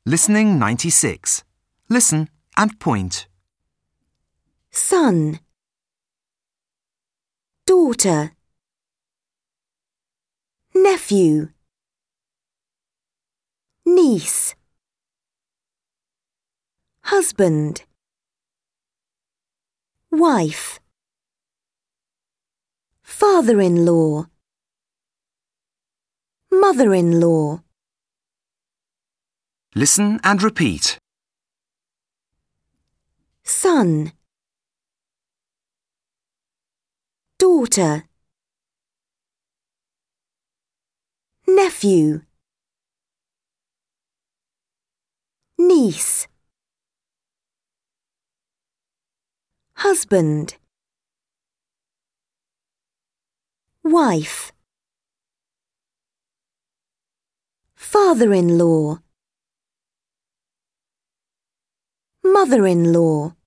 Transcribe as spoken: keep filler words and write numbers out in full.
Listening ninety-six. Listen and point. Son, daughter, nephew, niece, husband, wife, father-in-law, mother-in-law. Listen and repeat. Son, daughter, nephew, niece, husband, wife, father-in-law, mother-in-law.